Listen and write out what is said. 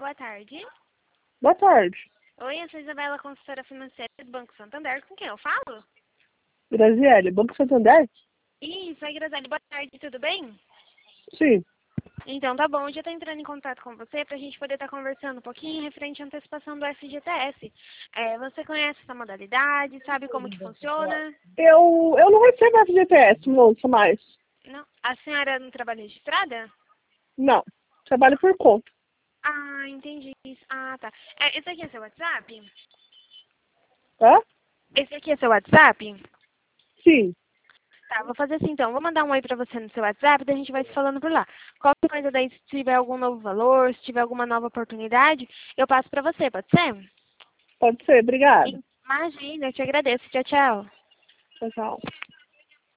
boa tarde. Boa tarde. Oi, eu sou Isabela, consultora financeira do Banco Santander. Com quem eu falo? Graziele, Banco Santander? Isso, aí, Graziele, boa tarde, tudo bem? Sim. Então, tá bom, eu já tô entrando em contato com você pra gente poder estar conversando um pouquinho referente à antecipação do FGTS. Você conhece essa modalidade, sabe como que funciona? Eu não recebo FGTS, moça, mais. Não? A senhora não trabalha registrada? Não. Trabalho por conta. Ah, entendi. Ah, tá. Esse aqui é seu WhatsApp? Tá? Esse aqui é seu WhatsApp? Sim. Tá, vou fazer assim então. Vou mandar um oi pra você no seu WhatsApp, daí a gente vai se falando por lá. Qualquer coisa daí, se tiver algum novo valor, se tiver alguma nova oportunidade, eu passo pra você, pode ser? Pode ser, obrigada. Imagina, eu te agradeço. Tchau, tchau. Tchau, tchau.